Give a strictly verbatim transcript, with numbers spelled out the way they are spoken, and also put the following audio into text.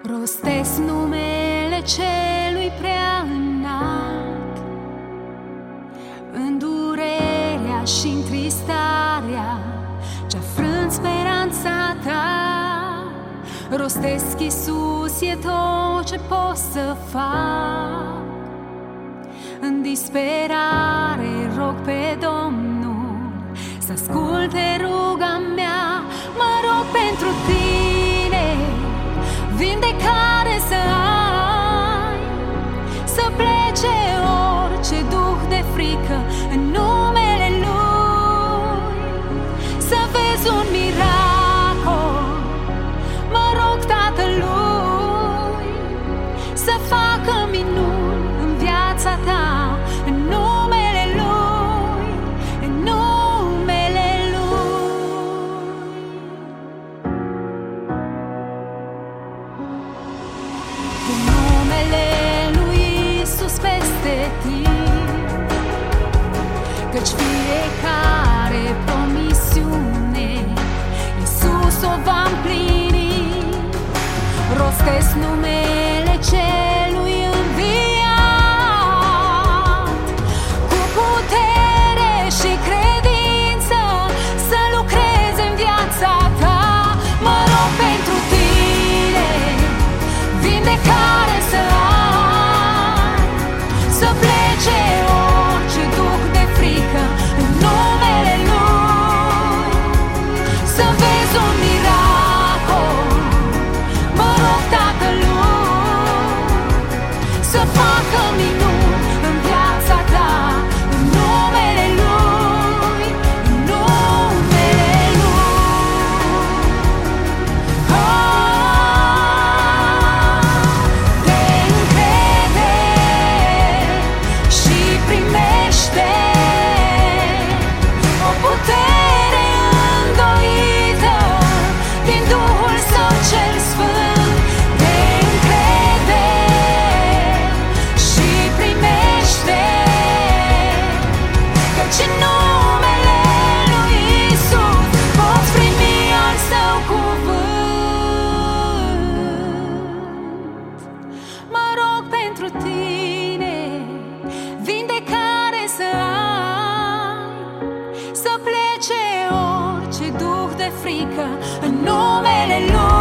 Rostesc numele Celui prea înalt, în durerea și în tristarea ce-a frânt speranța ta. Rostesc Iisus, e tot ce pot să fac. În disperare rog pe Domnul să asculte ruga mea. Mă rog pentru tine, vindecare să ai, să plece orice duh de frică în numele Lui, să vezi un miracol. Mă rog Tatălui să facă minuni în viața ta, în numele Lui, în numele Lui. Cu numele Lui Iisus peste timp, căci fiecare promisiune Iisus o va împlini. Rostesc numele Celui înviat, cu putere și credință să lucreze în viața ta. Mă rog pentru tine, vindecare să ai, să plece orice duh de frică în numele Lui, să vezi un miracol. Mă rog Tatălui să facă minuni în viața ta, în numele Lui, în numele Lui. Ah, te încrede și primește o putere îndoită din Duhul Său cel Sfânt. Te încrede și primește, căci în numele Lui Iisus poți primi al Său cuvânt. Mă rog pentru tine, vindecare să ai, să plece orice duh de frică în numele Lui.